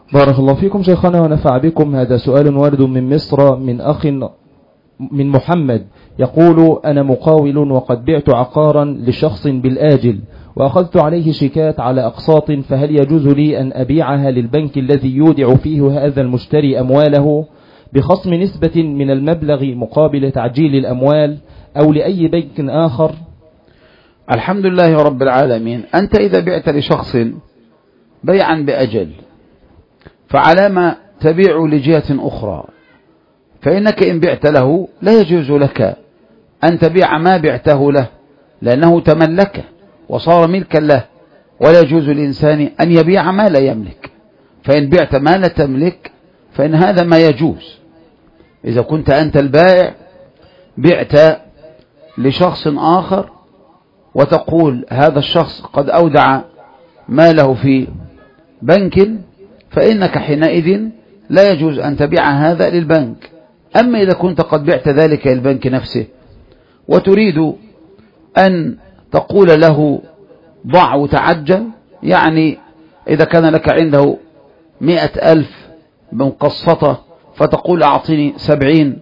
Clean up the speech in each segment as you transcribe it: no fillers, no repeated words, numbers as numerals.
بارك الله فيكم شيخنا ونفع بكم. هذا سؤال وارد من مصر من أخ من محمد يقول: أنا مقاول وقد بعت عقارا لشخص بالآجل وأخذت عليه شيكات على أقساط، فهل يجوز لي أن أبيعها للبنك الذي يودع فيه هذا المشتري أمواله بخصم نسبة من المبلغ مقابل تعجيل الأموال، أو لأي بنك آخر؟ الحمد لله رب العالمين. أنت إذا بعت لشخص بيعا بأجل فعلى ما تبيع لجهة أخرى، فإنك إن بعت له لا يجوز لك أن تبيع ما بعته له، لأنه تملكه وصار ملكا له، ولا يجوز للإنسان أن يبيع ما لا يملك. فإن بعت ما لا تملك فإن هذا ما يجوز. إذا كنت أنت البائع بعت لشخص آخر وتقول هذا الشخص قد أودع ماله في بنك، فإنك حينئذ لا يجوز أن تبيع هذا للبنك. أما إذا كنت قد بعت ذلك للبنك نفسه وتريد أن تقول له ضع وتعجل، يعني إذا كان لك عنده 100,000 مقسطة فتقول أعطيني 70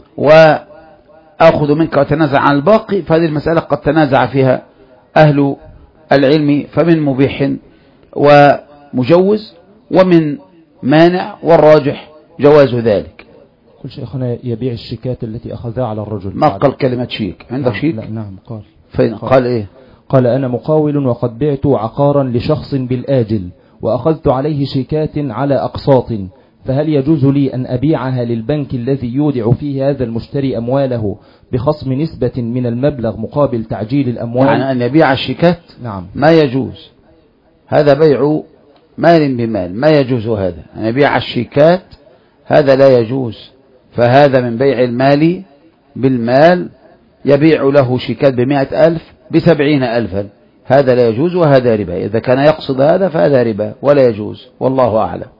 وأخذ منك وتنازع عن الباقي، فهذه المسألة قد تنازع فيها أهل العلم، فمن مبيح ومجوز ومن مانع، والراجح جواز ذلك. كل شيخنا يبيع الشيكات التي أخذها على الرجل. ما قال كلمة شيك؟ عندك نعم شيك؟ لا نعم قال. فين قال إيه؟ قال: أنا مقاول وقد بعت عقارا لشخص بالآجل وأخذت عليه شيكات على أقساط، فهل يجوز لي أن أبيعها للبنك الذي يودع فيه هذا المشتري أمواله بخصم نسبة من المبلغ مقابل تعجيل الأموال؟ يعني أن يبيع الشيكات؟ نعم. ما يجوز، هذا بيع مال بمال، ما يجوز هذا. أن يبيع الشيكات هذا لا يجوز، فهذا من بيع المال بالمال، يبيع له شيكات ب100,000 ب70,000، هذا لا يجوز وهذا ربا. إذا كان يقصد هذا فهذا ربا ولا يجوز، والله أعلم.